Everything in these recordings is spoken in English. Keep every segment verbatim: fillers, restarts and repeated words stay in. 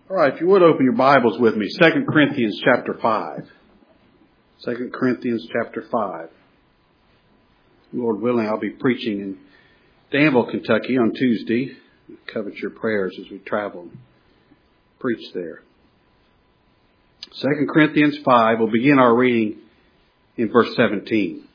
All right, if you would open your Bibles with me, Second Corinthians chapter five. Second Corinthians chapter five. Lord willing, I'll be preaching in Danville, Kentucky on Tuesday. Covet your prayers as we travel and preach there. Second Corinthians five, we'll begin our reading in verse seventeen.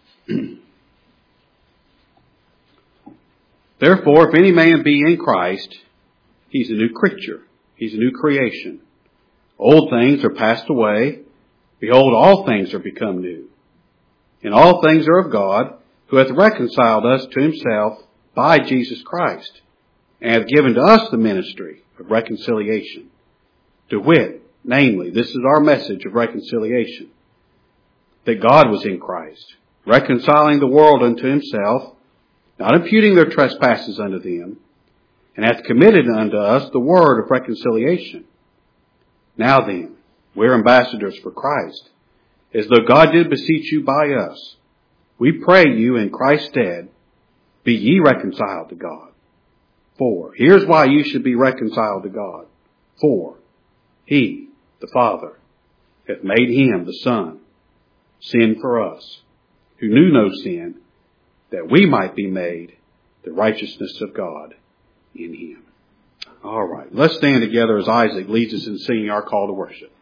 Therefore, if any man be in Christ, he's a new creature. He's a new creation. Old things are passed away. Behold, all things are become new. And all things are of God, who hath reconciled us to himself by Jesus Christ, and hath given to us the ministry of reconciliation. To wit, namely, this is our message of reconciliation, that God was in Christ, reconciling the world unto himself, not imputing their trespasses unto them, and hath committed unto us the word of reconciliation. Now then, we are ambassadors for Christ, as though God did beseech you by us. We pray you in Christ's stead, be ye reconciled to God. For, here's why you should be reconciled to God. For, he, the Father, hath made him, the Son, sin for us, who knew no sin, that we might be made the righteousness of God in him. All right, let's stand together as Isaac leads us in singing our call to worship.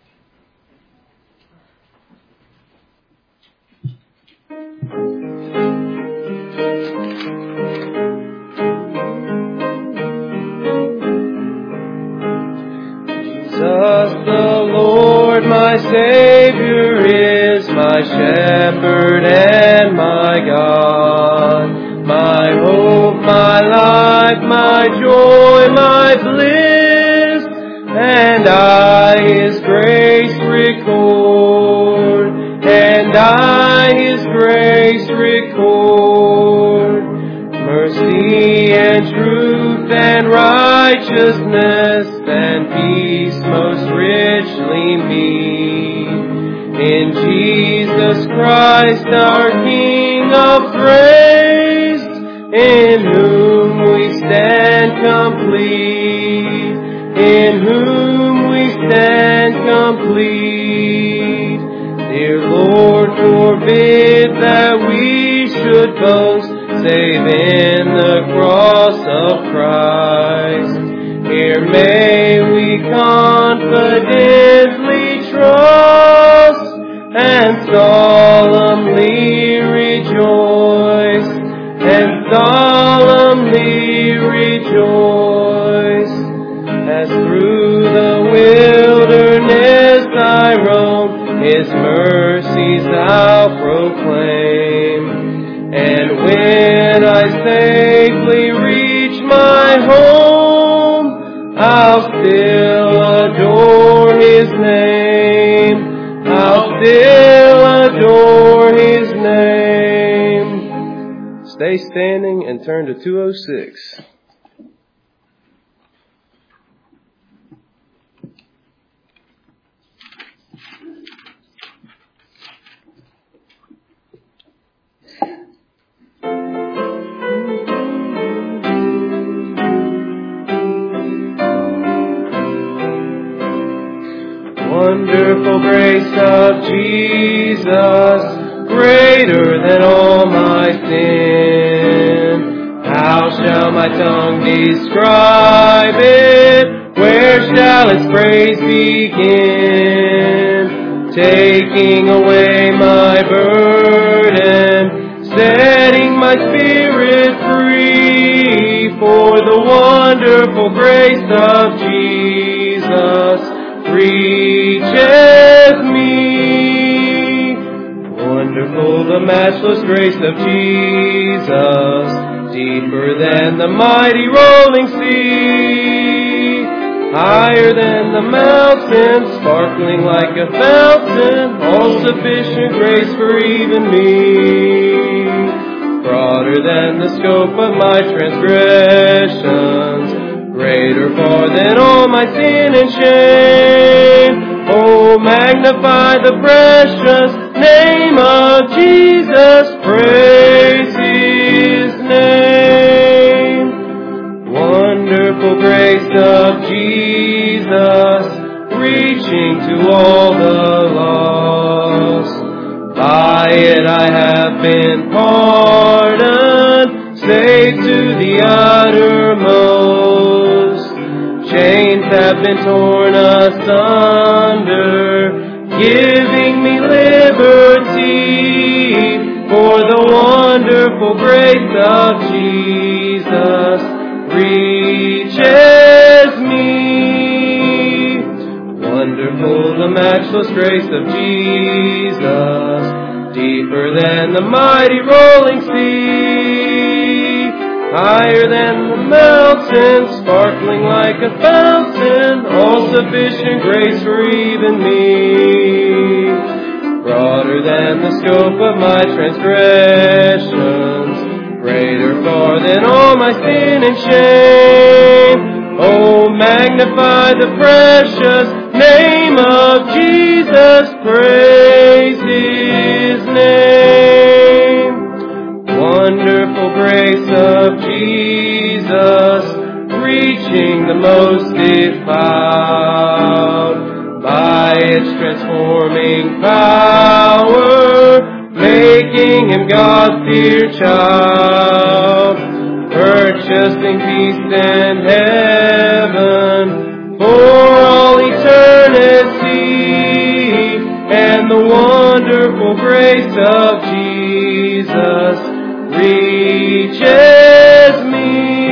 Jesus the Lord, my Savior, is my shepherd and my God. My hope, my life, my joy, my bliss, and I his grace record, and I his grace record. Mercy and truth and righteousness and peace most richly meet in Jesus Christ our King of praise, in whom we stand complete, in whom we stand complete. Dear Lord, forbid that we should boast, save in the cross of Christ. Here may we confidently trust and solemnly rejoice, and solemnly rejoice, as through the wilderness I roam, his mercies I'll proclaim. And when I safely reach my home, I'll still adore his name. I'll still adore his name. Stay standing and turn to two oh six. Wonderful grace of Jesus, greater than all my sin. How shall my tongue describe it? Where shall its praise begin? Taking away my burden, setting my spirit free, for the wonderful grace of Jesus reaches me. Wonderful the matchless grace of Jesus, deeper than the mighty rolling sea, higher than the mountain, sparkling like a fountain, all sufficient grace for even me. Broader than the scope of my transgressions, greater far than all my sin and shame. Oh, magnify the precious name of Jesus, praise his name. Wonderful grace of Jesus, Jesus, reaching to all the lost. By it I have been pardoned, saved to the uttermost. Chains have been torn asunder, giving me liberty, for the wonderful grace of Jesus reaches me. Wonderful the matchless grace of Jesus, deeper than the mighty rolling sea, higher than the mountain, sparkling like a fountain, all sufficient grace for even me. Broader than the scope of my transgressions, greater far than all my sin and shame. Oh, magnify the precious name of Jesus, praise His name. Wonderful grace of Jesus, reaching the most defiled, by its transforming power, making him God's dear child, purchasing peace and heaven for all eternity, and the wonderful grace of Jesus reaches me.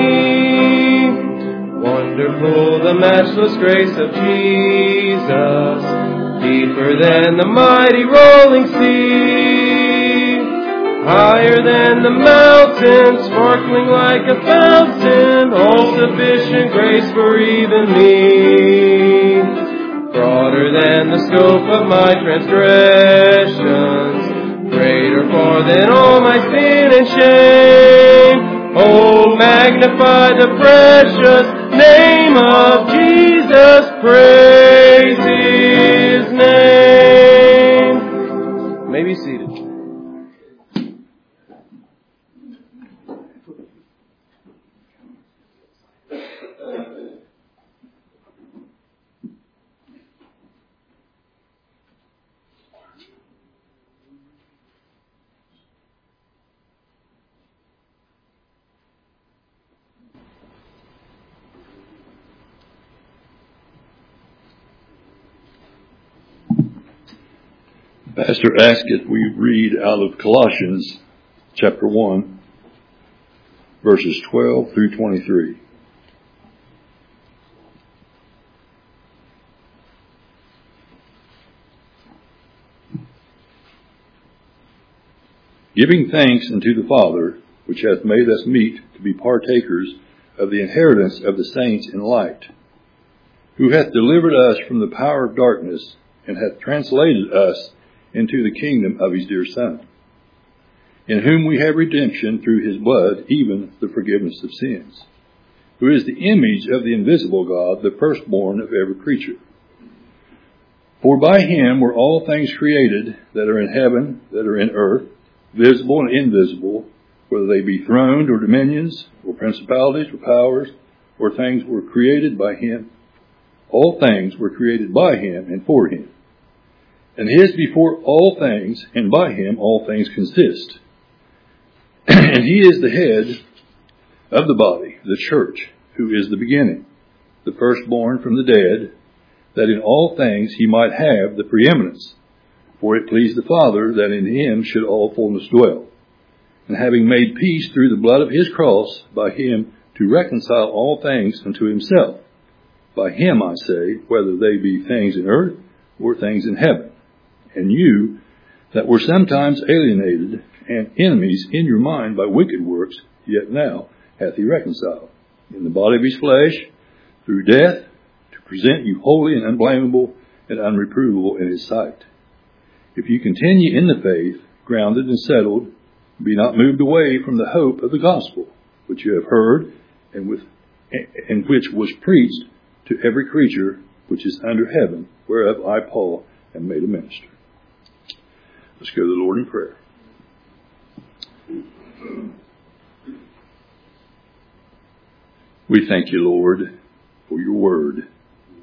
Wonderful the matchless grace of Jesus, deeper than the mighty rolling sea, higher than the mountain, sparkling like a fountain, all sufficient grace for even me. Broader than the scope of my transgressions, greater far than all my sin and shame. Oh, magnify the precious name of Jesus, praise His name. You may be seated. Pastor asked if we read out of Colossians chapter one, verses twelve through twenty-three. Giving thanks unto the Father, which hath made us meet to be partakers of the inheritance of the saints in light, who hath delivered us from the power of darkness, and hath translated us into the kingdom of His dear Son, in whom we have redemption through His blood, even the forgiveness of sins, who is the image of the invisible God, the firstborn of every creature. For by Him were all things created, that are in heaven, that are in earth, visible and invisible, whether they be thrones or dominions, or principalities or powers, or things were created by Him. All things were created by Him and for Him. And He is before all things, and by Him all things consist. And He is the head of the body, the church, who is the beginning, the firstborn from the dead, that in all things He might have the preeminence. For it pleased the Father that in Him should all fullness dwell. And having made peace through the blood of His cross, by Him to reconcile all things unto Himself. By Him, I say, whether they be things in earth or things in heaven. And you, that were sometimes alienated and enemies in your mind by wicked works, yet now hath He reconciled in the body of His flesh through death, to present you holy and unblameable and unreprovable in His sight. If you continue in the faith, grounded and settled, be not moved away from the hope of the gospel, which you have heard, and with and which was preached to every creature which is under heaven, whereof I, Paul, am made a minister. Let's go to the Lord in prayer. We thank you, Lord, for your word.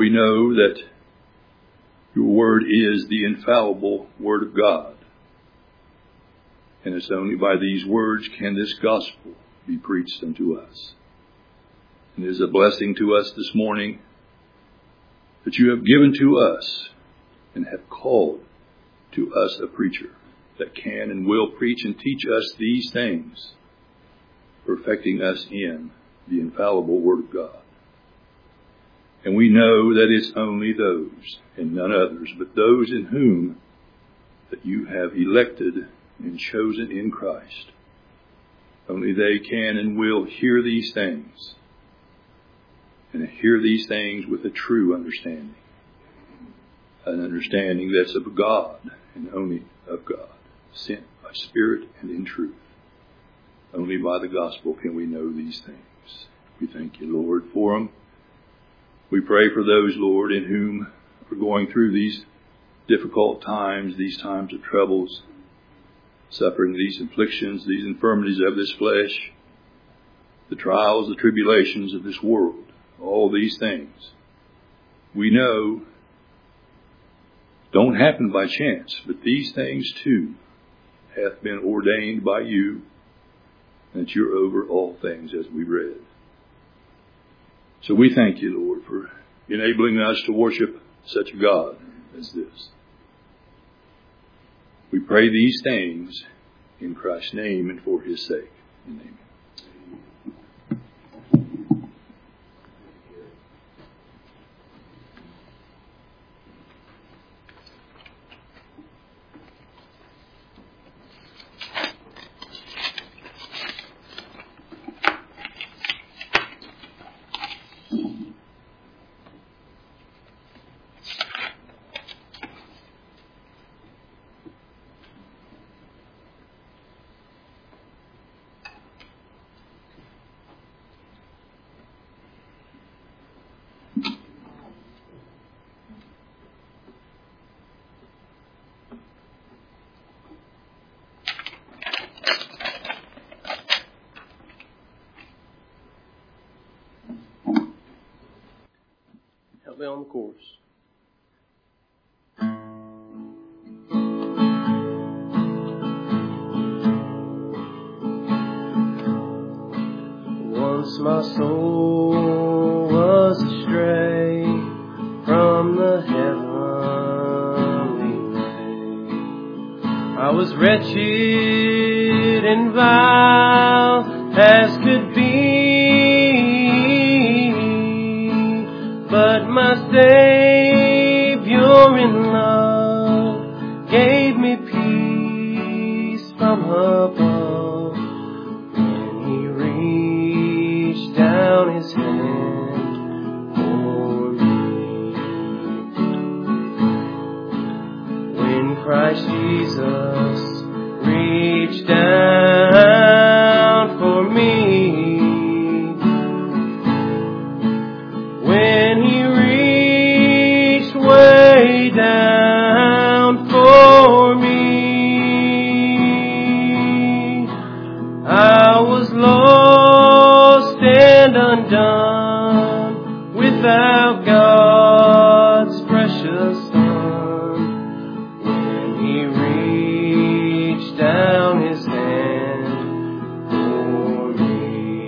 we know that your word is the infallible word of God. And it's only by these words can this gospel be preached unto us. And it is a blessing to us this morning that you have given to us and have called to us a preacher that can and will preach and teach us these things, perfecting us in the infallible Word of God. And we know that it's only those and none others but those in whom that you have elected and chosen in Christ. Only they can and will hear these things, and hear these things with a true understanding. An understanding that's of God and only of God, sent by Spirit and in truth. Only by the gospel can we know these things. We thank you, Lord, for them. We pray for those, Lord, in whom are going through these difficult times, these times of troubles, suffering these afflictions, these infirmities of this flesh, the trials, the tribulations of this world, all these things. We know don't happen by chance, but these things too hath been ordained by you, and that you're over all things, as we read. So we thank you, Lord, for enabling us to worship such a God as this. We pray these things in Christ's name and for his sake. Amen. On the course. Once my soul was astray from the heavenly way. I was wretched and vile as could be. But my Savior in love gave me peace from above when he reached down his hand for me. When Christ Jesus reached down for me, when he reached way down for me, I was lost and undone without God's precious Son. When he reached down his hand for me,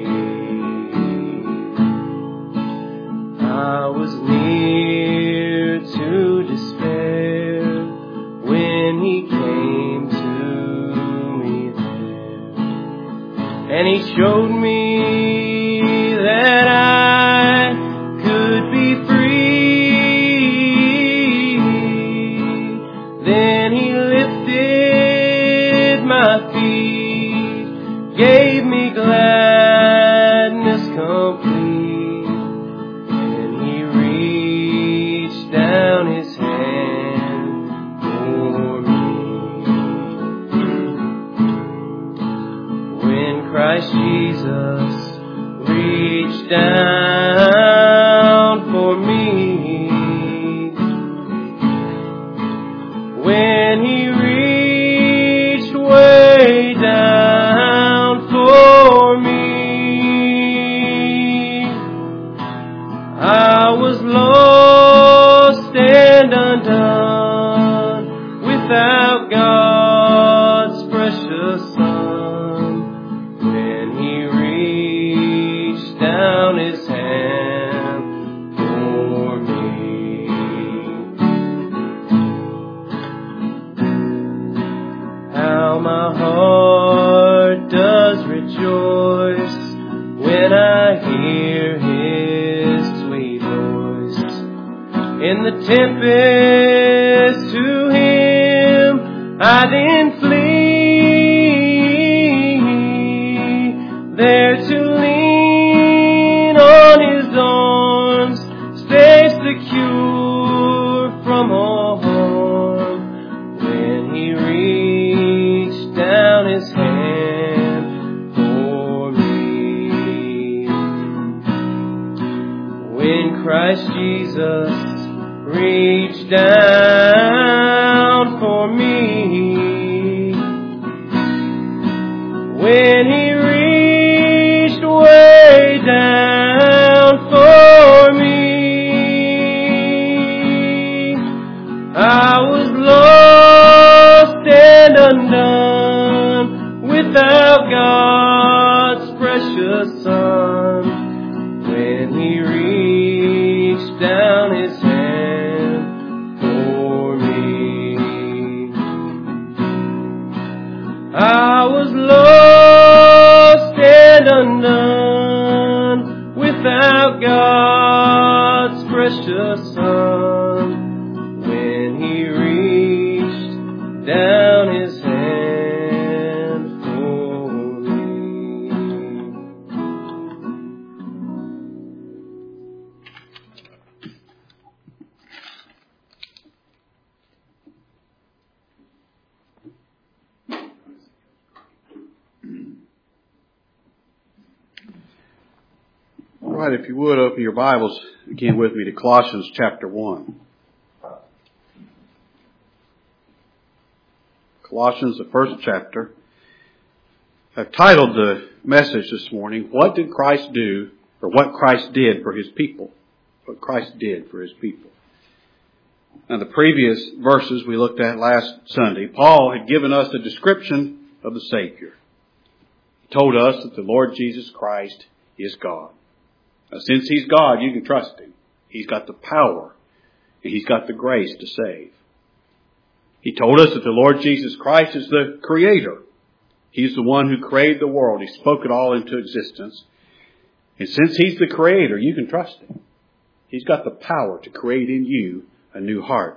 I was near to despair when he came to me there. And he showed me that I could be free. Then he lifted my feet, gave me gladness complete. Down his hand for me. When Christ Jesus reached down for me, when he reached way down for me, I was lost stand undone without God's precious Son. When He reached down His hand for me. How my heart does rejoice when I hear His sweet voice. In the tempest to Him I then flee, there to lean on His arms, stay secure from all harm. When He reached down His hand for me. When Christ Jesus reached down for me, when He reached way down for me, I was lost and undone without God's precious Son. When He reached down His hand for me, I was lost and undone without God's precious Son. When He reached down His hand for me. All right, if you would, open your Bibles again with me to Colossians chapter one. Colossians, the first chapter. I've titled the message this morning, What Did Christ Do, or What Christ Did for His People? What Christ did for His people. Now, the previous verses we looked at last Sunday, Paul had given us a description of the Savior. He told us that the Lord Jesus Christ is God. Now, since He's God, you can trust Him. He's got the power, and He's got the grace to save. He told us that the Lord Jesus Christ is the Creator. He's the one who created the world. He spoke it all into existence. And since He's the Creator, you can trust Him. He's got the power to create in you a new heart.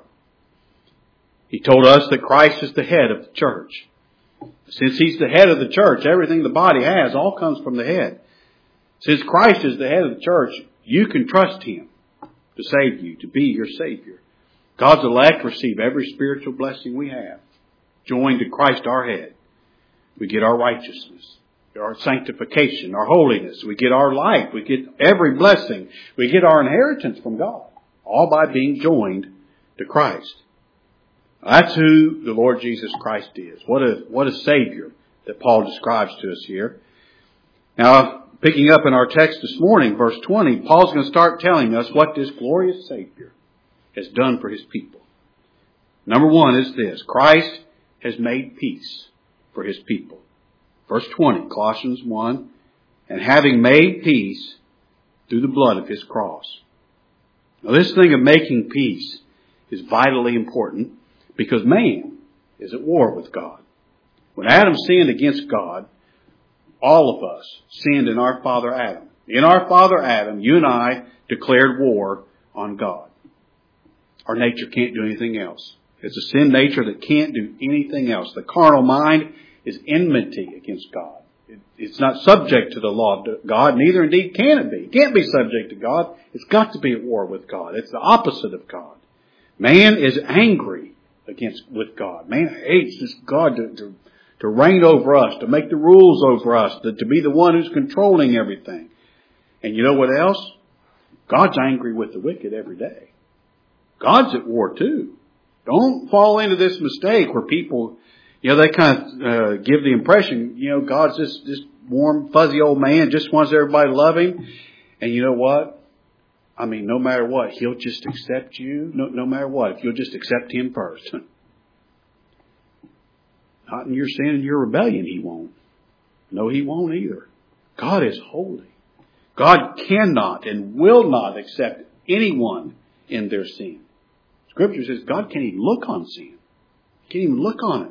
He told us that Christ is the head of the church. Since He's the head of the church, everything the body has all comes from the head. Since Christ is the head of the church, you can trust Him to save you, to be your Savior. God's elect receive every spiritual blessing we have. Joined to Christ our head, we get our righteousness, our sanctification, our holiness. We get our life. We get every blessing. We get our inheritance from God, all by being joined to Christ. That's who the Lord Jesus Christ is. What a, what a Savior that Paul describes to us here. Now, picking up in our text this morning, verse twenty, Paul's going to start telling us what this glorious Savior has done for His people. Number one is this: Christ has made peace for His people. Verse twenty, Colossians one, and having made peace through the blood of His cross. Now, this thing of making peace is vitally important because man is at war with God. When Adam sinned against God, all of us sinned in our father Adam. In our father Adam, you and I declared war on God. Our nature can't do anything else. It's a sin nature that can't do anything else. The carnal mind is enmity against God. It, it's not subject to the law of God, neither indeed can it be. It can't be subject to God. It's got to be at war with God. It's the opposite of God. Man is angry against with God. Man hates this God to, to, to reign over us, to make the rules over us, to, to be the one who's controlling everything. And you know what else? God's angry with the wicked every day. God's at war too. Don't fall into this mistake where people, you know, they kind of uh, give the impression, you know, God's this, this warm, fuzzy old man, just wants everybody to love Him. And you know what? I mean, no matter what, He'll just accept you. No, no matter what, if you'll just accept Him first. Not in your sin and your rebellion, He won't. No, He won't either. God is holy. God cannot and will not accept anyone in their sin. Scripture says God can't even look on sin. He can't even look on it.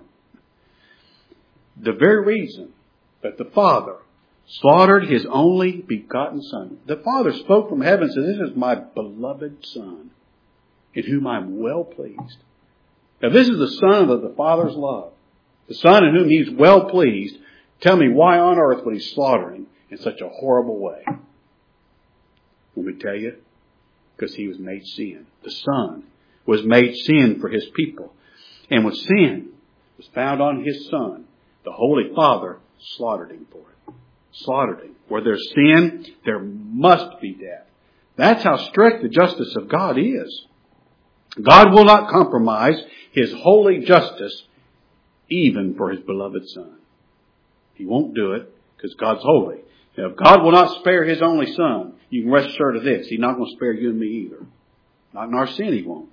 The very reason that the Father slaughtered His only begotten Son. The Father spoke from heaven and said, "This is my beloved Son, in whom I am well pleased." Now this is the Son of the Father's love. The Son in whom He's well pleased. Tell me, why on earth would He slaughter Him in such a horrible way? Let me tell you, because He was made sin. The Son was made sin for His people. And when sin was found on His Son, the Holy Father slaughtered Him for it. Slaughtered Him. Where there's sin, there must be death. That's how strict the justice of God is. God will not compromise His holy justice even for His beloved Son. He won't do it because God's holy. Now, if God will not spare His only Son, you can rest assured of this. He's not going to spare you and me either. Not in our sin, He won't.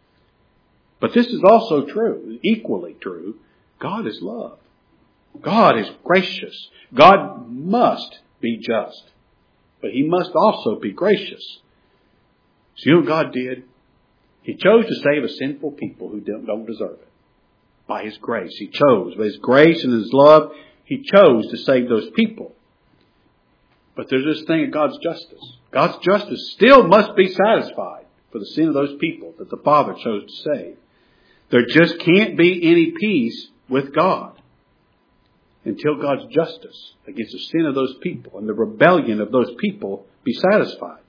But this is also true, equally true. God is love. God is gracious. God must be just. But He must also be gracious. So you know what God did? He chose to save a sinful people who don't deserve it. By His grace. He chose. By His grace and His love, He chose to save those people. But there's this thing of God's justice. God's justice still must be satisfied for the sin of those people that the Father chose to save. There just can't be any peace with God until God's justice against the sin of those people and the rebellion of those people be satisfied.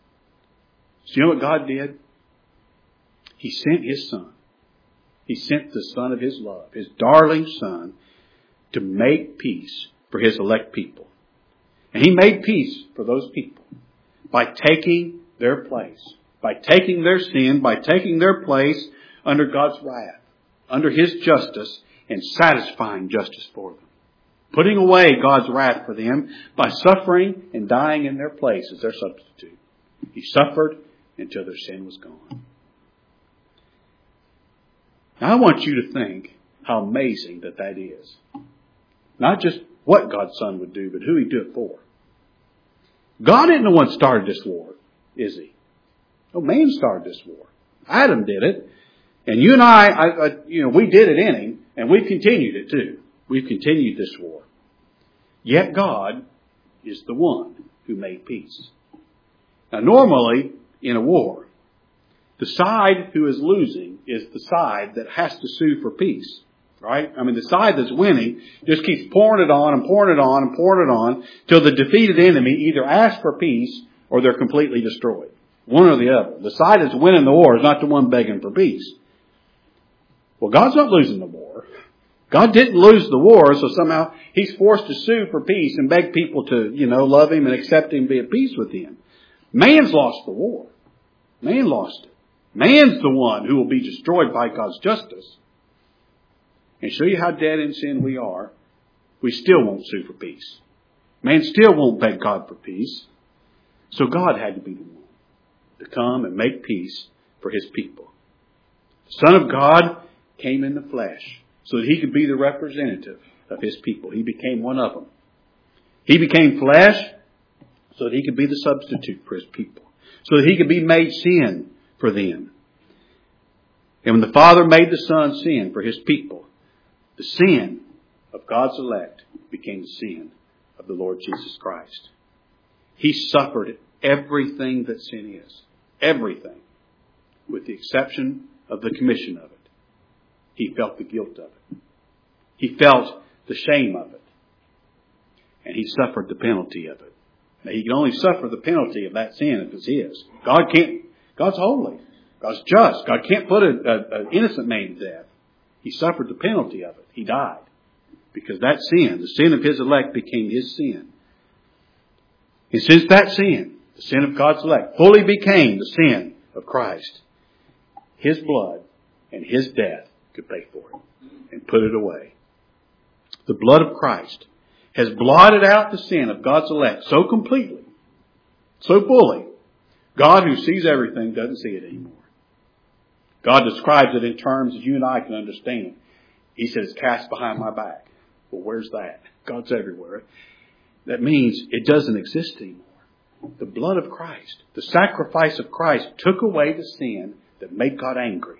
So you know what God did? He sent His Son. He sent the Son of His love, His darling Son, to make peace for His elect people. And He made peace for those people by taking their place, by taking their sin, by taking their place under God's wrath, under His justice, and satisfying justice for them. Putting away God's wrath for them by suffering and dying in their place as their substitute. He suffered until their sin was gone. Now I want you to think how amazing that that is. Not just what God's Son would do, but who He'd do it for. God isn't the one that started this war, is He? No, man started this war. Adam did it. And you and I, I, I, you know, we did it in Him, and we've continued it too. We've continued this war. Yet God is the one who made peace. Now normally, in a war, the side who is losing is the side that has to sue for peace. Right? I mean, the side that's winning just keeps pouring it on and pouring it on and pouring it on till the defeated enemy either asks for peace or they're completely destroyed. One or the other. The side that's winning the war is not the one begging for peace. Well, God's not losing the war. God didn't lose the war, so somehow He's forced to sue for peace and beg people to, you know, love Him and accept Him and be at peace with Him. Man's lost the war. Man lost it. Man's the one who will be destroyed by God's justice. And show you how dead in sin we are, we still won't sue for peace. Man still won't beg God for peace. So God had to be the one to come and make peace for His people. The Son of God came in the flesh so that He could be the representative of His people. He became one of them. He became flesh so that He could be the substitute for His people. So that He could be made sin for them. And when the Father made the Son sin for His people, the sin of God's elect became the sin of the Lord Jesus Christ. He suffered everything that sin is. Everything. With the exception of the commission of it. He felt the guilt of it. He felt the shame of it. And He suffered the penalty of it. Now He can only suffer the penalty of that sin if it's His. God can't, God's holy. God's just. God can't put an innocent man to death. He suffered the penalty of it. He died. Because that sin, the sin of His elect, became His sin. And since that sin, the sin of God's elect, fully became the sin of Christ, His blood and His death could pay for it and put it away. The blood of Christ has blotted out the sin of God's elect so completely, so fully, God who sees everything doesn't see it anymore. God describes it in terms that you and I can understand. He says, cast behind my back. Well, where's that? God's everywhere. That means it doesn't exist anymore. The blood of Christ, the sacrifice of Christ took away the sin that made God angry.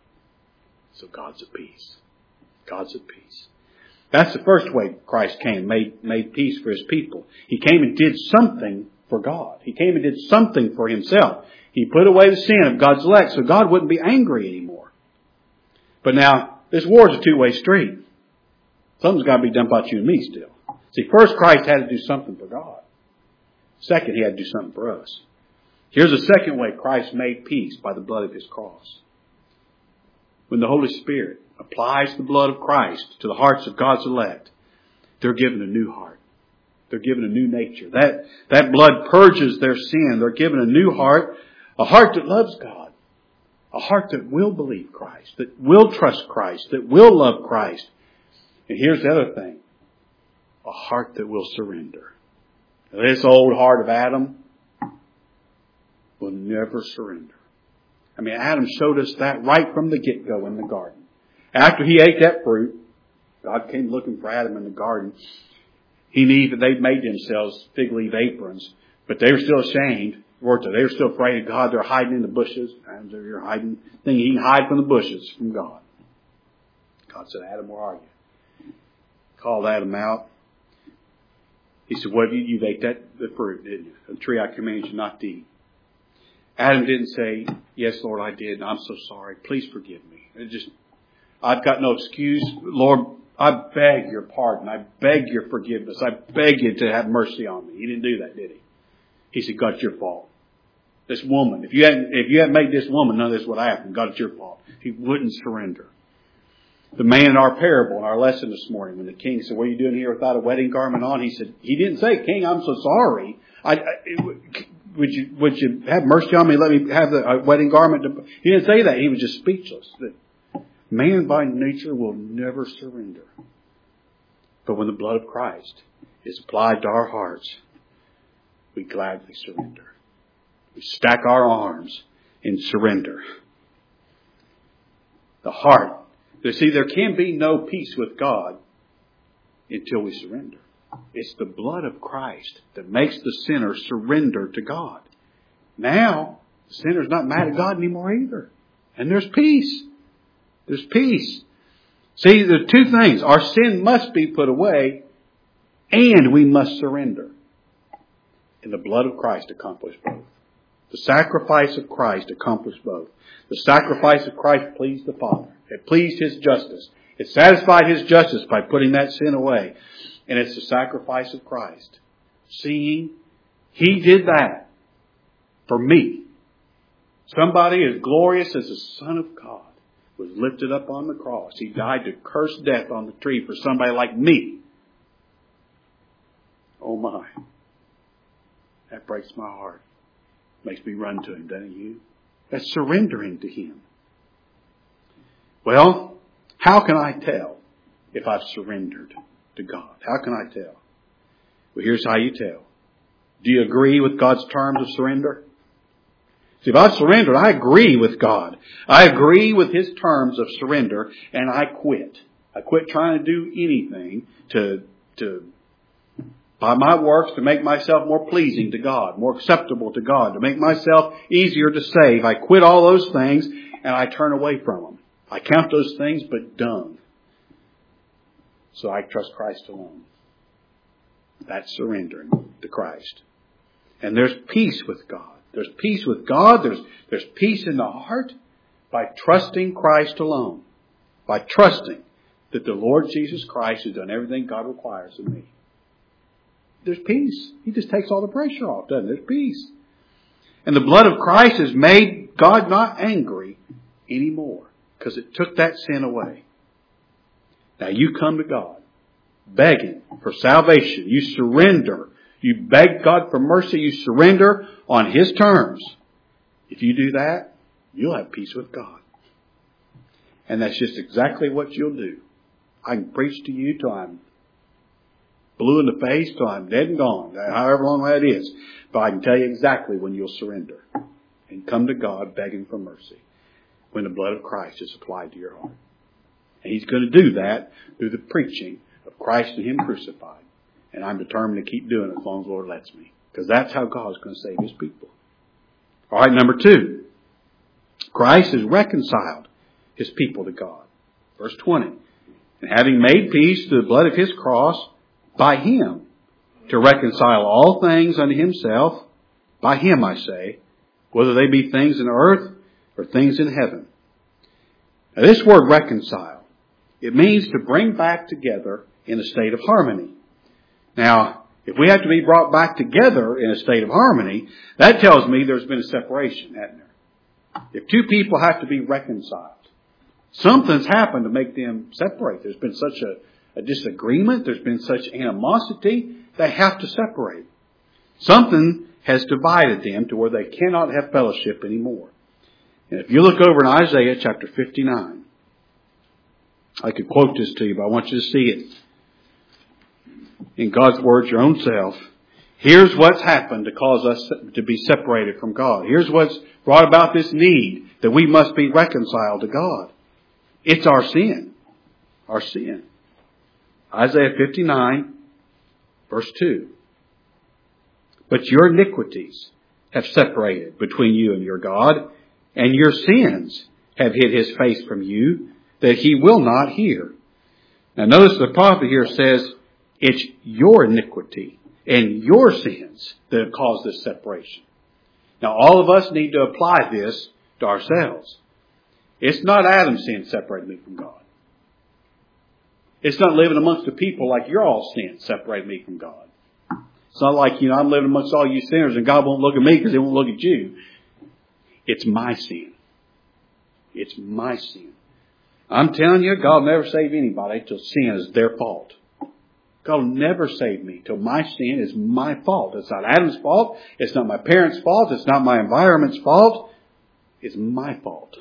So God's at peace. God's at peace. That's the first way Christ came, made, made peace for His people. He came and did something for God. He came and did something for Himself. He put away the sin of God's elect so God wouldn't be angry anymore. But now, this war is a two-way street. Something's got to be done about you and me still. See, first Christ had to do something for God. Second, He had to do something for us. Here's a second way Christ made peace by the blood of His cross. When the Holy Spirit applies the blood of Christ to the hearts of God's elect, they're given a new heart. They're given a new nature. That, that blood purges their sin. They're given a new heart, a heart that loves God, a heart that will believe Christ, that will trust Christ, that will love Christ. And here's the other thing, a heart that will surrender. This old heart of Adam will never surrender. I mean, Adam showed us that right from the get-go in the garden. After he ate that fruit, God came looking for Adam in the garden. He and Eve, they'd made themselves fig leaf aprons, but they were still ashamed, weren't they? They were still afraid of God. They're hiding in the bushes. Adam's over here hiding, thinking he can hide from the bushes from God. God said, Adam, where are you? Called Adam out. He said, well, you, you ate that, the fruit, didn't you? The tree I commanded you not to eat. Adam didn't say, yes, Lord, I did, and I'm so sorry. Please forgive me. It just, I've got no excuse. Lord, I beg your pardon. I beg your forgiveness. I beg you to have mercy on me. He didn't do that, did he? He said, God, it's your fault. This woman, if you hadn't, if you hadn't made this woman, none of this would happen. God, it's your fault. He wouldn't surrender. The man in our parable, in our lesson this morning, when the king said, what are you doing here without a wedding garment on? He said, he didn't say, King, I'm so sorry. I, I would you, would you have mercy on me? Let me have the uh, wedding garment. To... He didn't say that. He was just speechless. That man by nature will never surrender. But when the blood of Christ is applied to our hearts, we gladly surrender. We stack our arms in surrender. The heart. You see, there can be no peace with God until we surrender. It's the blood of Christ that makes the sinner surrender to God. Now, the sinner's not mad at God anymore either. And there's peace. There's peace. See, there's two things. Our sin must be put away, and we must surrender. And the blood of Christ accomplished both. The sacrifice of Christ accomplished both. The sacrifice of Christ pleased the Father. It pleased His justice. It satisfied His justice by putting that sin away. And it's the sacrifice of Christ. Seeing He did that for me. Somebody as glorious as the Son of God was lifted up on the cross. He died to curse death on the tree for somebody like me. Oh my. That breaks my heart. Makes me run to Him, doesn't you? That's surrendering to Him. Well, how can I tell if I've surrendered to God? How can I tell? Well, here's how you tell. Do you agree with God's terms of surrender? See, if I've surrendered, I agree with God. I agree with His terms of surrender, and I quit. I quit trying to do anything to, to, by my works, to make myself more pleasing to God, more acceptable to God, to make myself easier to save. I quit all those things, and I turn away from them. I count those things but dung. So I trust Christ alone. That's surrendering to Christ. And there's peace with God. There's peace with God. There's, there's peace in the heart by trusting Christ alone. By trusting that the Lord Jesus Christ has done everything God requires of me. There's peace. He just takes all the pressure off, doesn't it? There's peace. And the blood of Christ has made God not angry anymore, because it took that sin away. Now you come to God begging for salvation. You surrender. You beg God for mercy. You surrender on His terms. If you do that, you'll have peace with God. And that's just exactly what you'll do. I can preach to you till I'm blue in the face till I'm dead and gone, however long that is. But I can tell you exactly when you'll surrender and come to God begging for mercy, when the blood of Christ is applied to your heart. And He's going to do that through the preaching of Christ and Him crucified. And I'm determined to keep doing it as long as the Lord lets me. Because that's how God's going to save His people. All right, number two. Christ has reconciled His people to God. Verse twenty. And having made peace through the blood of His cross, by Him, to reconcile all things unto Himself, by Him I say, whether they be things in earth or things in heaven. Now this word reconcile, it means to bring back together in a state of harmony. Now, if we have to be brought back together in a state of harmony, that tells me there's been a separation, hasn't there? If two people have to be reconciled, something's happened to make them separate. There's been such a, a disagreement. There's been such animosity. They have to separate. Something has divided them to where they cannot have fellowship anymore. And if you look over in Isaiah chapter fifty-nine, I could quote this to you, but I want you to see it in God's Word your own self. Here's what's happened to cause us to be separated from God. Here's what's brought about this need that we must be reconciled to God. It's our sin. Our sin. Isaiah fifty-nine, verse two. But your iniquities have separated between you and your God, and your sins have hid His face from you, that He will not hear. Now notice the prophet here says, it's your iniquity and your sins that have caused this separation. Now all of us need to apply this to ourselves. It's not Adam's sin separated me from God. It's not living amongst the people like your all sin separated me from God. It's not like, you know, I'm living amongst all you sinners and God won't look at me because He won't look at you. It's my sin. It's my sin. I'm telling you, God will never save anybody till sin is their fault. God will never save me till my sin is my fault. It's not Adam's fault. It's not my parents' fault. It's not my environment's fault. It's my fault.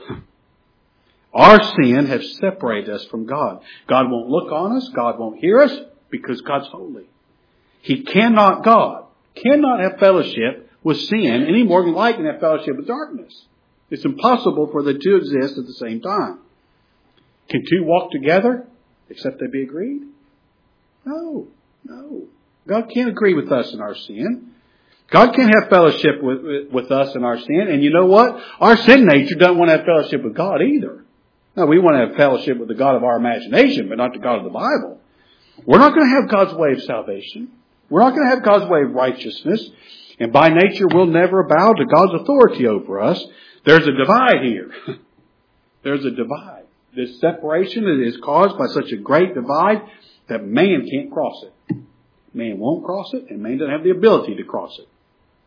Our sin has separated us from God. God won't look on us. God won't hear us because God's holy. He cannot, God, cannot have fellowship with sin any more than light can have fellowship with darkness. It's impossible for the two to exist at the same time. Can two walk together except they be agreed? No, no. God can't agree with us in our sin. God can't have fellowship with, with, with us in our sin. And you know what? Our sin nature doesn't want to have fellowship with God either. No, we want to have fellowship with the God of our imagination, but not the God of the Bible. We're not going to have God's way of salvation. We're not going to have God's way of righteousness. And by nature, we'll never bow to God's authority over us. There's a divide here. There's a divide. This separation is caused by such a great divide that man can't cross it. Man won't cross it, and man doesn't have the ability to cross it.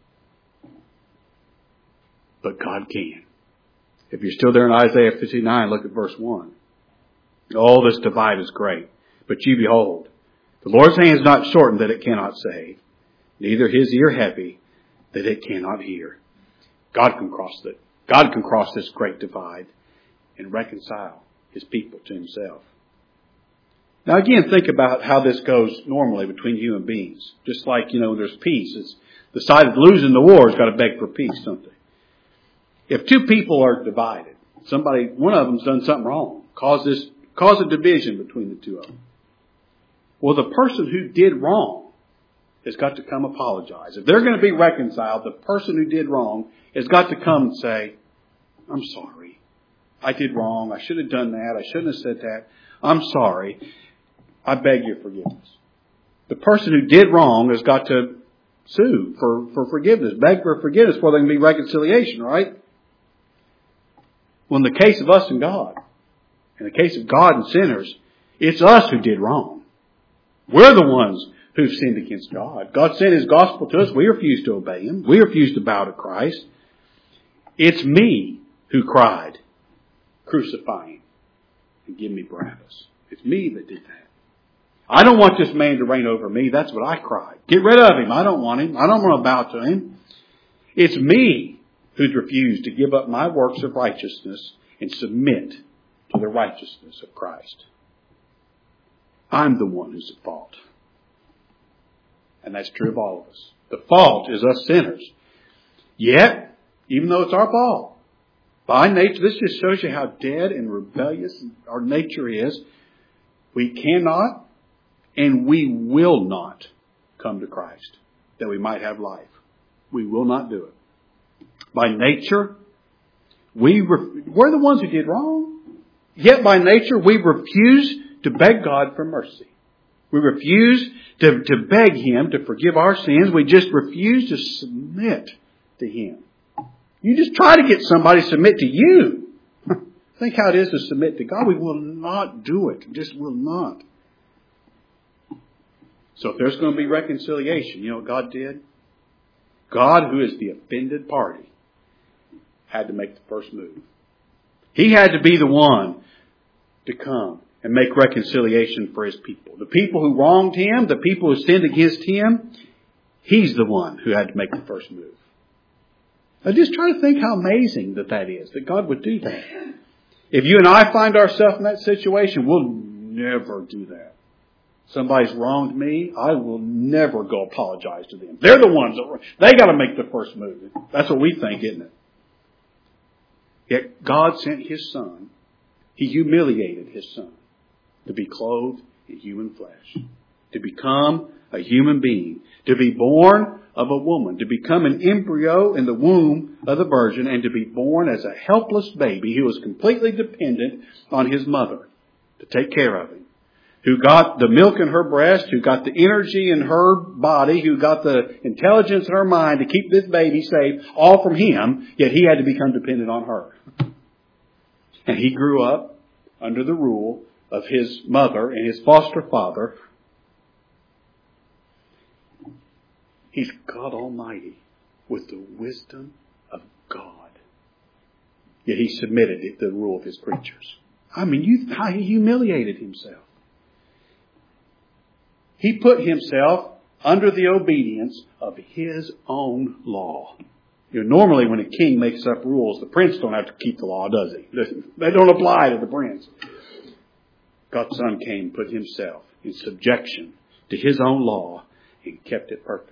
But God can. If you're still there in Isaiah fifty-nine, look at verse one. Oh, this divide is great. But you behold, the Lord's hand is not shortened that it cannot save, neither His ear heavy that it cannot hear. God can cross it. God can cross this great divide and reconcile His people to Himself. Now again, think about how this goes normally between human beings. Just like, you know, there's peace. It's the side of losing the war has got to beg for peace, don't they? If two people are divided, somebody, one of them's done something wrong, cause this, cause a division between the two of them. Well, the person who did wrong has got to come apologize. If they're going to be reconciled, the person who did wrong has got to come and say, I'm sorry. I did wrong. I should have done that. I shouldn't have said that. I'm sorry. I beg your forgiveness. The person who did wrong has got to sue for, for forgiveness, beg for forgiveness before there can be reconciliation, right? Well, in the case of us and God, in the case of God and sinners, it's us who did wrong. We're the ones who've sinned against God. God sent His gospel to us. We refused to obey Him. We refused to bow to Christ. It's me who cried, crucify Him and give me Barabbas. It's me that did that. I don't want this man to reign over me. That's what I cried. Get rid of him. I don't want him. I don't want to bow to him. It's me who's refused to give up my works of righteousness and submit to the righteousness of Christ. I'm the one who's at fault. And that's true of all of us. The fault is us sinners. Yet, even though it's our fault, by nature, this just shows you how dead and rebellious our nature is. We cannot and we will not come to Christ that we might have life. We will not do it. By nature, we re- we're the ones who did wrong. Yet by nature, we refuse to beg God for mercy. We refuse to, to beg Him to forgive our sins. We just refuse to submit to Him. You just try to get somebody to submit to you. Think how it is to submit to God. We will not do it. Just will not. So if there's going to be reconciliation, you know what God did? God, who is the offended party, had to make the first move. He had to be the one to come and make reconciliation for His people. The people who wronged Him, the people who sinned against Him, He's the one who had to make the first move. Now just try to think how amazing that that is, that God would do that. If you and I find ourselves in that situation, we'll never do that. Somebody's wronged me, I will never go apologize to them. They're the ones that, they got to make the first move. That's what we think, isn't it? Yet God sent His Son. He humiliated His Son to be clothed in human flesh, to become a human being, to be born of a woman, to become an embryo in the womb of the virgin, and to be born as a helpless baby who was completely dependent on his mother to take care of him, who got the milk in her breast, who got the energy in her body, who got the intelligence in her mind to keep this baby safe, all from him, yet he had to become dependent on her. And he grew up under the rule of his mother and his foster father. He's God Almighty with the wisdom of God. Yet he submitted to the rule of his creatures. I mean, you, how he humiliated himself. He put himself under the obedience of his own law. You know, normally when a king makes up rules, the prince don't have to keep the law, does he? They don't apply to the prince. God's Son came and put himself in subjection to his own law and kept it perfectly.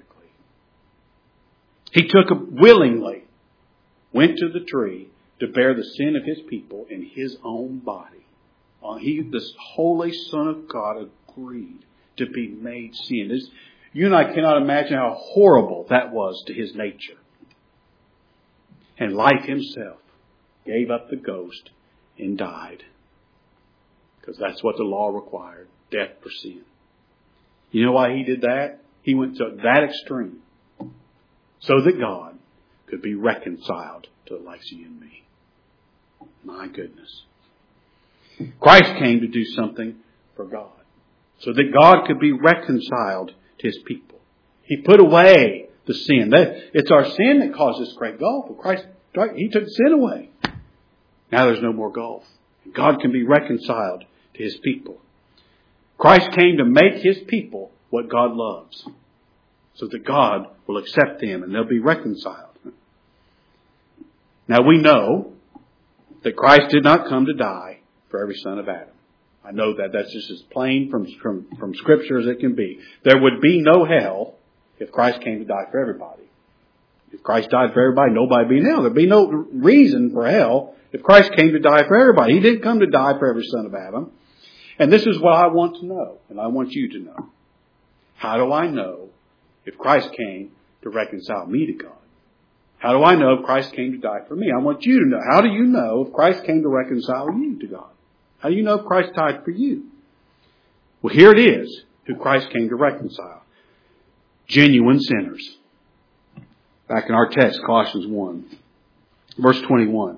He took it willingly, went to the tree to bear the sin of his people in his own body. He, this holy Son of God, agreed to be made sin. This, you and I cannot imagine how horrible that was to his nature. And life himself gave up the ghost and died. Because that's what the law required. Death for sin. You know why he did that? He went to that extreme. So that God could be reconciled to the likes of you and me. My goodness. Christ came to do something for God. So that God could be reconciled to His people. He put away the sin. That, it's our sin that causes this great gulf. Christ, He took sin away. Now there's no more gulf. God can be reconciled to His people. Christ came to make His people what God loves. So that God will accept them and they'll be reconciled. Now we know that Christ did not come to die for every son of Adam. I know that. That's just as plain from, from, from Scripture as it can be. There would be no hell if Christ came to die for everybody. If Christ died for everybody, nobody would be in hell. There'd be no reason for hell if Christ came to die for everybody. He didn't come to die for every son of Adam. And this is what I want to know, and I want you to know. How do I know if Christ came to reconcile me to God? How do I know if Christ came to die for me? I want you to know. How do you know if Christ came to reconcile you to God? How do you know if Christ died for you? Well, here it is who Christ came to reconcile. Genuine sinners. Back in our text, Colossians one, verse twenty-one.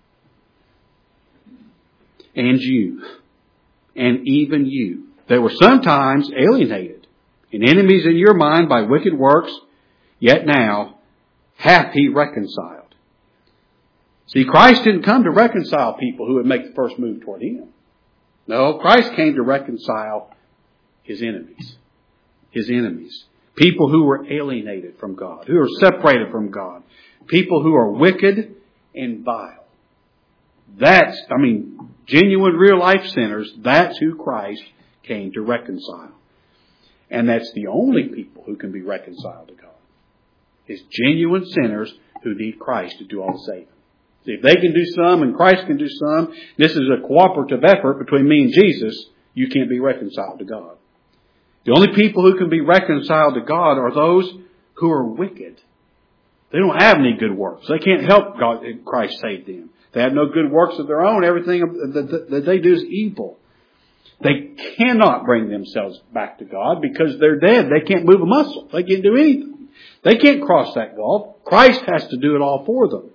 And you, and even you, they were sometimes alienated and enemies in your mind by wicked works, yet now hath He reconciled. See, Christ didn't come to reconcile people who would make the first move toward Him. No, Christ came to reconcile His enemies. His enemies. People who were alienated from God, who are separated from God. People who are wicked and vile. That's, I mean, genuine real life sinners, that's who Christ came to reconcile. And that's the only people who can be reconciled to God. Is genuine sinners who need Christ to do all the saving. See, if they can do some and Christ can do some, this is a cooperative effort between me and Jesus, you can't be reconciled to God. The only people who can be reconciled to God are those who are wicked. They don't have any good works. They can't help God, Christ save them. They have no good works of their own. Everything that they do is evil. They cannot bring themselves back to God because they're dead. They can't move a muscle. They can't do anything. They can't cross that gulf. Christ has to do it all for them.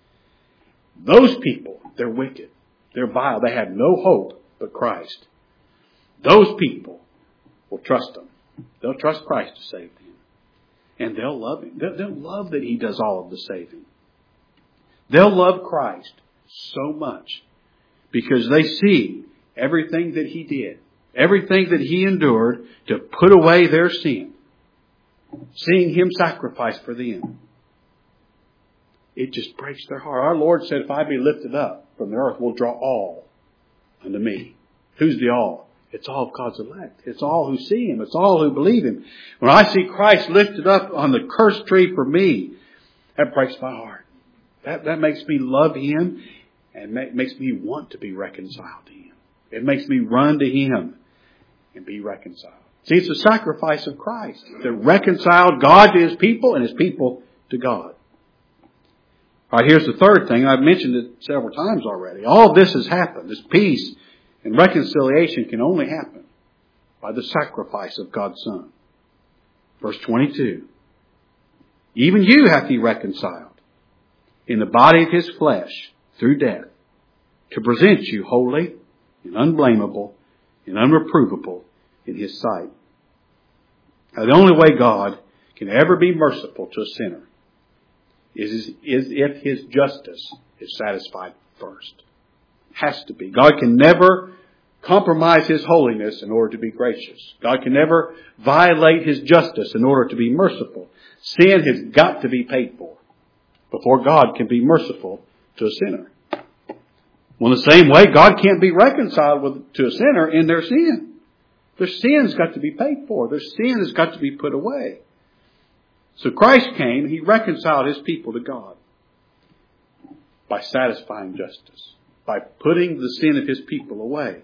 Those people, they're wicked. They're vile. They have no hope but Christ. Those people will trust Him. They'll trust Christ to save them. And they'll love Him. They'll, they'll love that He does all of the saving. They'll love Christ so much because they see everything that He did, everything that He endured to put away their sin, seeing Him sacrifice for them. It just breaks their heart. Our Lord said, if I be lifted up from the earth, will draw all unto me. Who's the all? It's all of God's elect. It's all who see Him. It's all who believe Him. When I see Christ lifted up on the cursed tree for me, that breaks my heart. That, that makes me love Him and ma- makes me want to be reconciled to Him. It makes me run to Him and be reconciled. See, it's the sacrifice of Christ that reconciled God to His people and His people to God. All right, here's the third thing. I've mentioned it several times already. All of this has happened. This peace and reconciliation can only happen by the sacrifice of God's Son. Verse twenty-two. Even you hath He reconciled in the body of His flesh through death to present you holy and unblameable and unreprovable in His sight. Now, the only way God can ever be merciful to a sinner is, is if His justice is satisfied first. Has to be. God can never compromise His holiness in order to be gracious. God can never violate His justice in order to be merciful. Sin has got to be paid for before God can be merciful to a sinner. Well, in the same way, God can't be reconciled with, to a sinner in their sin. Their sin's got to be paid for. Their sin has got to be put away. So Christ came, He reconciled His people to God by satisfying justice, by putting the sin of His people away.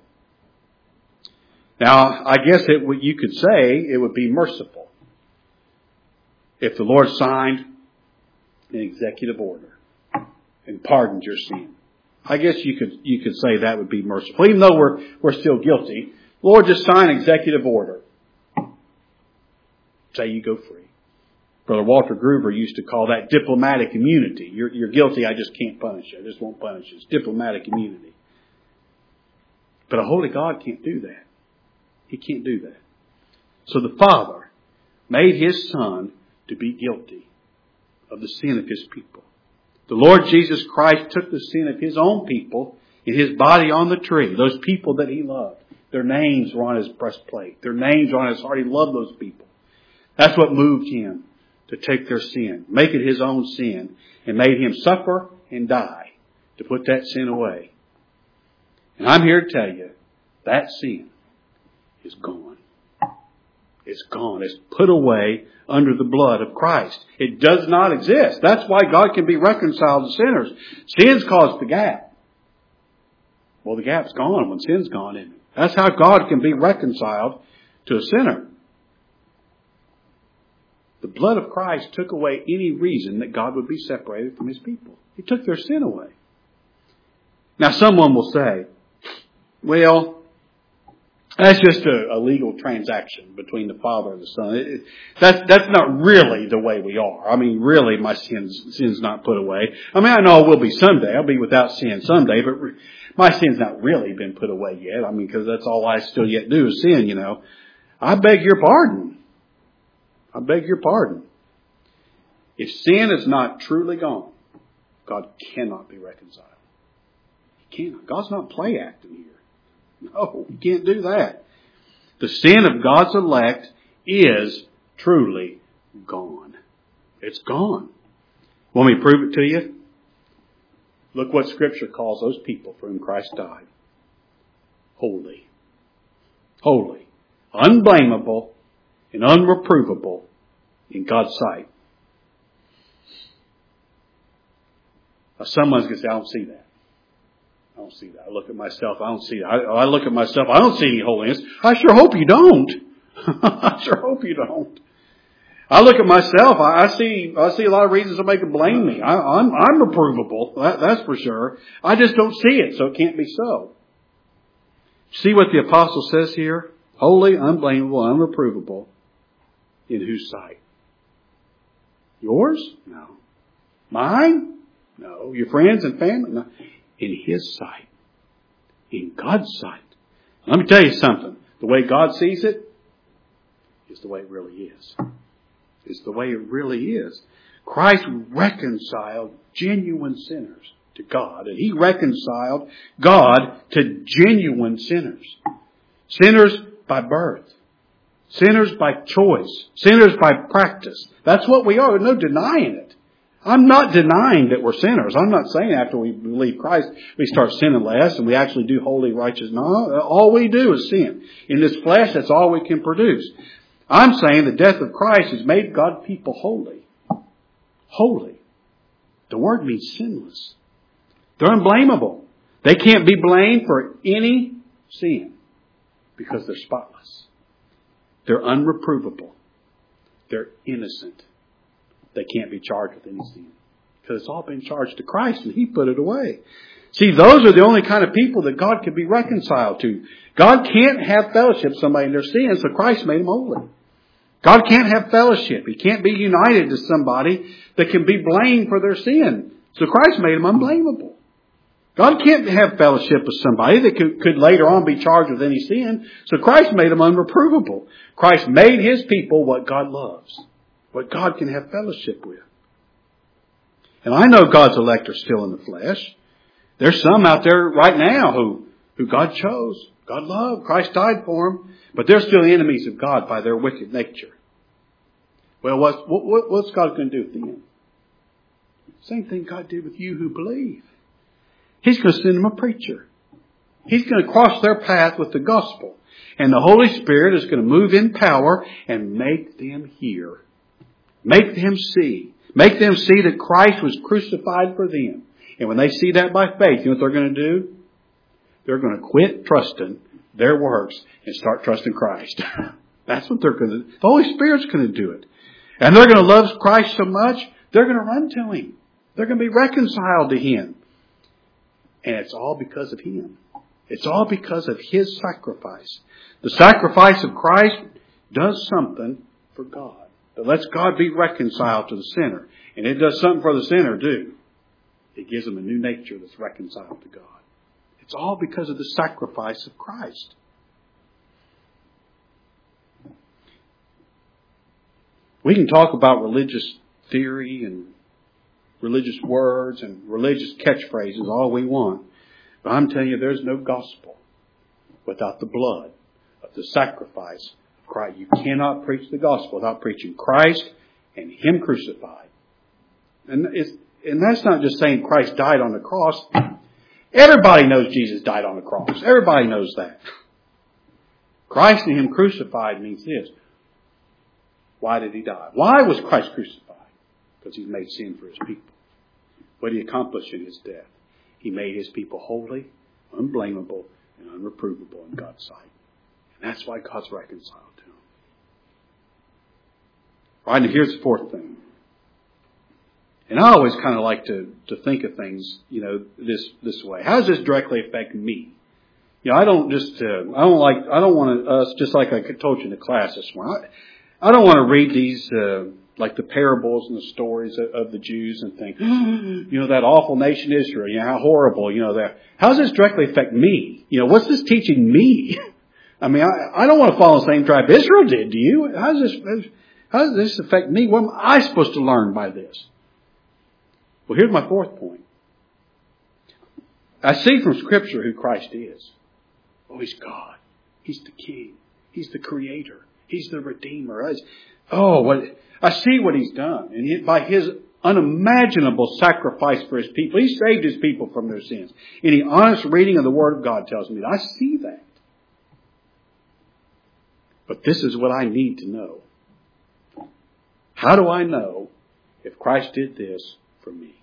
Now, I guess it, you could say it would be merciful if the Lord signed an executive order and pardoned your sin. I guess you could you could say that would be merciful. Even though we're we're still guilty, the Lord just signed an executive order. Say you go free. Brother Walter Gruber used to call that diplomatic immunity. You're, you're guilty, I just can't punish you. I just won't punish you. It's diplomatic immunity. But a holy God can't do that. He can't do that. So the Father made His Son to be guilty of the sin of His people. The Lord Jesus Christ took the sin of His own people in His body on the tree. Those people that He loved. Their names were on His breastplate. Their names were on His heart. He loved those people. That's what moved Him to take their sin, make it His own sin, and made Him suffer and die to put that sin away. And I'm here to tell you, that sin is gone. It's gone. It's put away under the blood of Christ. It does not exist. That's why God can be reconciled to sinners. Sin's caused the gap. Well, the gap's gone when sin's gone in it. That's how God can be reconciled to a sinner. The blood of Christ took away any reason that God would be separated from His people. He took their sin away. Now someone will say, well, that's just a, a legal transaction between the Father and the Son. It, it, that's, that's not really the way we are. I mean, really, my sin's, sin's not put away. I mean, I know it will be someday. I'll be without sin someday, but re- my sin's not really been put away yet. I mean, because that's all I still yet do is sin, you know. I beg your pardon. I beg your pardon. If sin is not truly gone, God cannot be reconciled. He cannot. God's not play acting here. No, you can't do that. The sin of God's elect is truly gone. It's gone. Want me to prove it to you? Look what Scripture calls those people for whom Christ died. Holy. Holy. Unblameable and unreprovable in God's sight. Now, someone's going to say, I don't see that. I don't see that. I look at myself, I don't see that. I, I look at myself, I don't see any holiness. I sure hope you don't. I sure hope you don't. I look at myself, I, I see I see a lot of reasons somebody can blame me. I, I'm, I'm reprovable, that, that's for sure. I just don't see it, so it can't be so. See what the apostle says here? Holy, unblameable, unreprovable. In whose sight? Yours? No. Mine? No. Your friends and family? No. In His sight. In God's sight. Let me tell you something. The way God sees it is the way it really is. It's the way it really is. Christ reconciled genuine sinners to God. And He reconciled God to genuine sinners. Sinners by birth. Sinners by choice. Sinners by practice. That's what we are. There's no denying it. I'm not denying that we're sinners. I'm not saying after we believe Christ, we start sinning less and we actually do holy, righteous. No, all we do is sin. In this flesh, that's all we can produce. I'm saying the death of Christ has made God's people holy. Holy. The word means sinless. They're unblameable. They can't be blamed for any sin because they're spotless. They're unreprovable. They're innocent. They can't be charged with any sin because it's all been charged to Christ and He put it away. See, those are the only kind of people that God can be reconciled to. God can't have fellowship with somebody in their sins, so Christ made them holy. God can't have fellowship. He can't be united to somebody that can be blamed for their sin, so Christ made them unblameable. God can't have fellowship with somebody that could, could later on be charged with any sin, so Christ made them unreprovable. Christ made His people what God loves, what God can have fellowship with. And I know God's elect are still in the flesh. There's some out there right now who, who God chose, God loved, Christ died for them, but they're still enemies of God by their wicked nature. Well, what's, what, what's God going to do with them? Same thing God did with you who believe. He's going to send them a preacher. He's going to cross their path with the gospel. And the Holy Spirit is going to move in power and make them hear. Make them see. Make them see that Christ was crucified for them. And when they see that by faith, you know what they're going to do? They're going to quit trusting their works and start trusting Christ. That's what they're going to do. The Holy Spirit's going to do it. And they're going to love Christ so much, they're going to run to Him. They're going to be reconciled to Him. And it's all because of Him. It's all because of His sacrifice. The sacrifice of Christ does something for God. It lets God be reconciled to the sinner. And it does something for the sinner too. It gives them a new nature that's reconciled to God. It's all because of the sacrifice of Christ. We can talk about religious theory and religious words and religious catchphrases all we want. But I'm telling you, there's no gospel without the blood of the sacrifice of Christ. You cannot preach the gospel without preaching Christ and Him crucified. And it's, and that's not just saying Christ died on the cross. Everybody knows Jesus died on the cross. Everybody knows that. Christ and Him crucified means this. Why did He die? Why was Christ crucified? Because He made sin for His people. What did He accomplish in His death? He made His people holy, unblameable, and unreprovable in God's sight. And that's why God's reconciled to them. All right, and here's the fourth thing. And I always kind of like to, to think of things, you know, this this way. How does this directly affect me? You know, I don't just, uh, I don't like, I don't want to, us, uh, just like I told you in the class this morning, I, I don't want to read these, uh, like the parables and the stories of, of the Jews and think, you know, that awful nation Israel, you know, how horrible, you know, that. How does this directly affect me? You know, what's this teaching me? I mean, I, I don't want to follow the same tribe Israel did, do you? How does this, how does this affect me? What am I supposed to learn by this? Well, here's my fourth point. I see from Scripture who Christ is. Oh, He's God. He's the King. He's the Creator. He's the Redeemer. Oh, what, I see what He's done. And he, by His unimaginable sacrifice for His people, He saved His people from their sins. Any honest reading of the Word of God tells me that. I see that. But this is what I need to know. How do I know if Christ did this for me?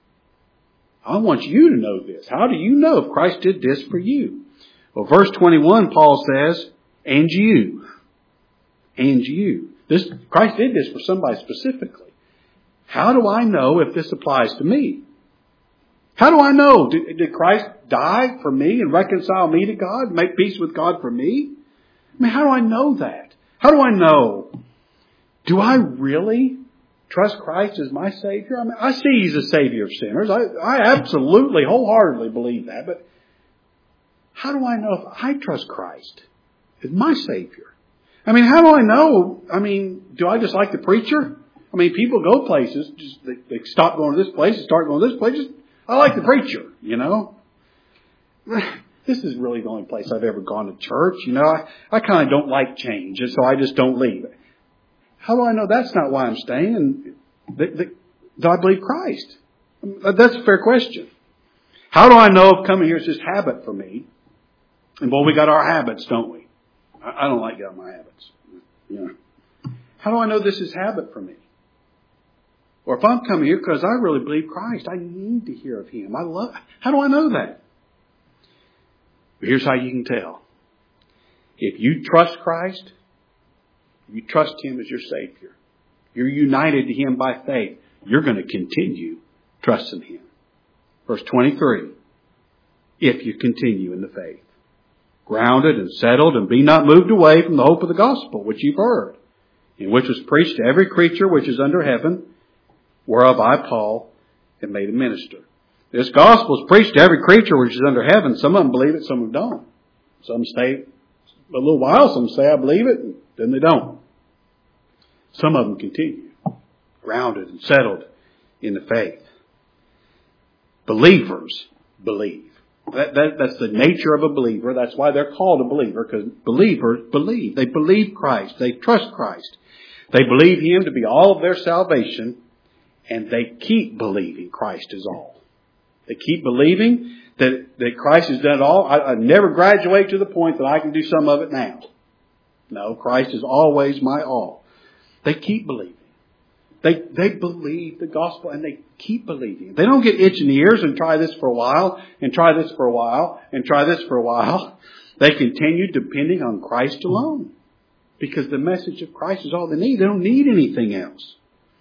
I want you to know this. How do you know if Christ did this for you? Well, verse twenty-one, Paul says, and you. And you. This, Christ did this for somebody specifically. How do I know if this applies to me? How do I know? Did, did Christ die for me and reconcile me to God, make peace with God for me? I mean, how do I know that? How do I know? Do I really trust Christ as my Savior? I mean, I see He's a Savior of sinners. I, I absolutely, wholeheartedly believe that. But how do I know if I trust Christ as my Savior? I mean, how do I know? I mean, do I just like the preacher? I mean, people go places, just they, they stop going to this place and start going to this place. Just, I like the preacher, you know. This is really the only place I've ever gone to church. You know, I, I kind of don't like change, and so I just don't leave. How do I know that's not why I'm staying? And the, the, do I believe Christ? That's a fair question. How do I know if coming here is just habit for me? And boy, we got our habits, don't we? I, I don't like getting my habits. You know. How do I know this is habit for me? Or if I'm coming here because I really believe Christ, I need to hear of Him. I love. How do I know that? Here's how you can tell. If you trust Christ, you trust Him as your Savior, you're united to Him by faith, you're going to continue trusting Him. Verse twenty-three, if you continue in the faith, grounded and settled, and be not moved away from the hope of the gospel which you've heard, in which was preached to every creature which is under heaven, whereof I, Paul, am made a minister. This gospel is preached to every creature which is under heaven. Some of them believe it, some of them don't. Some stay a little while, some say I believe it, and then they don't. Some of them continue, grounded and settled in the faith. Believers believe. That, that, that's the nature of a believer. That's why they're called a believer, because believers believe. They believe Christ. They trust Christ. They believe Him to be all of their salvation, and they keep believing Christ is all. They keep believing that, that Christ has done it all. I, I never graduate to the point that I can do some of it now. No, Christ is always my all. They keep believing. They they believe the gospel and they keep believing. They don't get itching ears and try this for a while and try this for a while and try this for a while. They continue depending on Christ alone, because the message of Christ is all they need. They don't need anything else.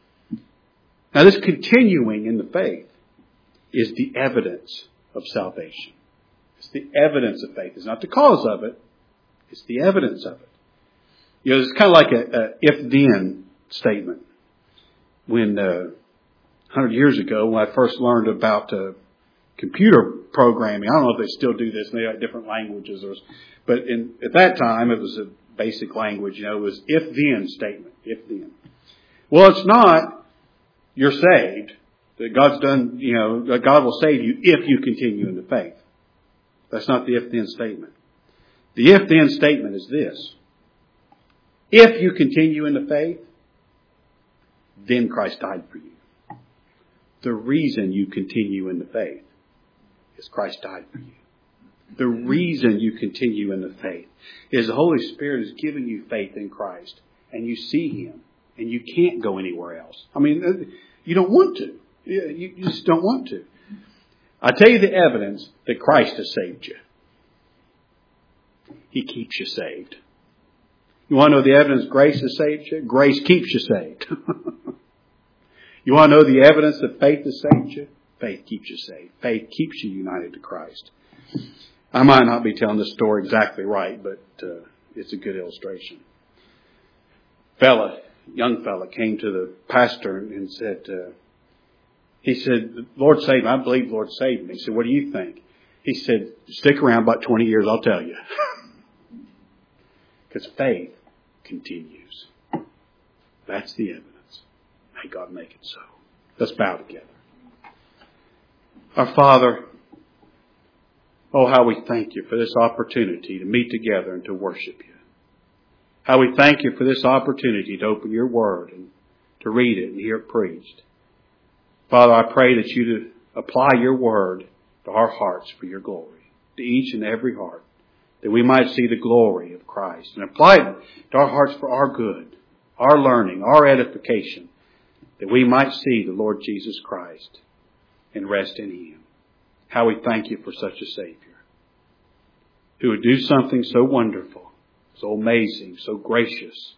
Now, this continuing in the faith is the evidence of salvation. It's the evidence of faith. It's not the cause of it. It's the evidence of it. You know, it's kind of like a, a if-then statement. When, uh, one hundred years ago, when I first learned about uh, computer programming, I don't know if they still do this, and they have different languages, or, but in, at that time, it was a basic language, you know, it was if-then statement, if-then. Well, it's not, you're saved. That God's done, you know, that God will save you if you continue in the faith. That's not the if-then statement. The if-then statement is this. If you continue in the faith, then Christ died for you. The reason you continue in the faith is Christ died for you. The reason you continue in the faith is the Holy Spirit has given you faith in Christ, and you see Him, and you can't go anywhere else. I mean, you don't want to. You just don't want to. I tell you the evidence that Christ has saved you. He keeps you saved. You want to know the evidence grace has saved you? Grace keeps you saved. You want to know the evidence that faith has saved you? Faith keeps you saved. Faith keeps you united to Christ. I might not be telling this story exactly right, but uh, it's a good illustration. Fella, young fella, came to the pastor and said, uh, he said, Lord saved me. I believe Lord saved me. He said, what do you think? He said, stick around about twenty years, I'll tell you. Because faith continues. That's the evidence. May God make it so. Let's bow together. Our Father, oh, how we thank you for this opportunity to meet together and to worship you. How we thank you for this opportunity to open your word and to read it and hear it preached. Father, I pray that you to apply your word to our hearts for your glory, to each and every heart, that we might see the glory of Christ and apply it to our hearts for our good, our learning, our edification, that we might see the Lord Jesus Christ and rest in Him. How we thank You for such a Savior who would do something so wonderful, so amazing, so gracious,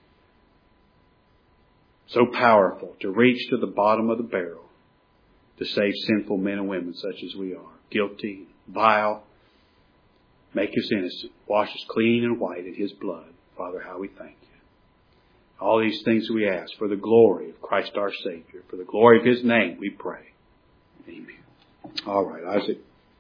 so powerful to reach to the bottom of the barrel to save sinful men and women such as we are, guilty, vile, make us innocent, wash us clean and white in His blood. Father, how we thank You. All these things we ask for the glory of Christ our Savior, for the glory of His name we pray. Amen. All right, Isaac.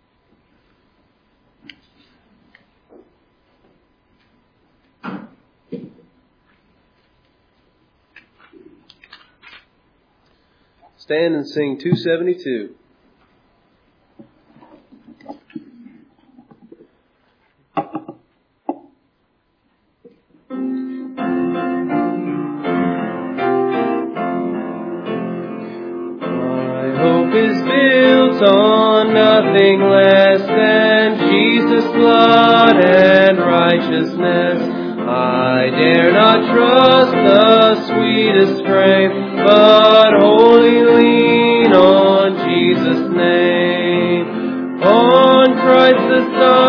Stand and sing two seventy-two. On nothing less than Jesus' blood and righteousness. I dare not trust the sweetest frame, but wholly lean on Jesus' name. On Christ the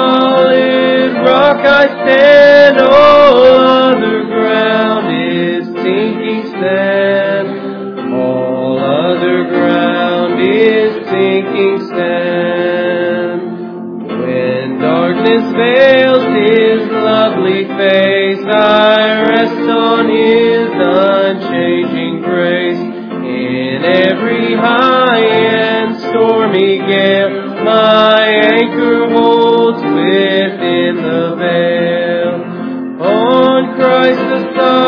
solid rock I stand, all other ground is sinking sand. All other ground is sinking sand. When darkness veils His lovely face, I rest on His unchanging grace. In every high and stormy gale, my anchor holds within the veil. On Christ the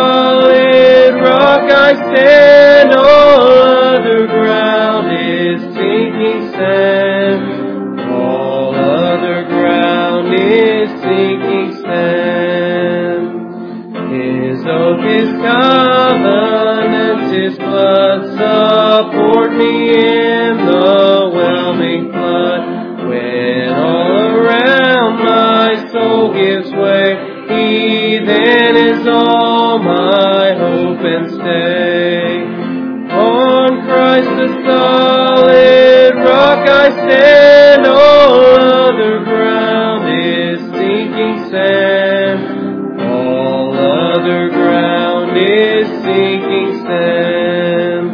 solid rock I stand, all other ground is sinking sand. All other ground is sinking sand. His oath, His covenant, His blood support me in the whelming flood. When all around my soul gives way, He then is all my hope and stay. On Christ the solid rock I stand, all other ground is sinking sand. All other ground is sinking sand.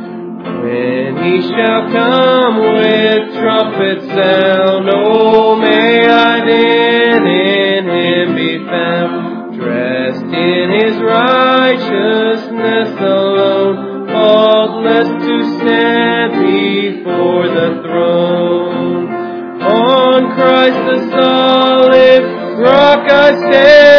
When He shall come with trumpet sound, oh may I then in Him be found, dressed in His righteousness alone, faultless to stand before the throne. On Christ the solid rock I stand.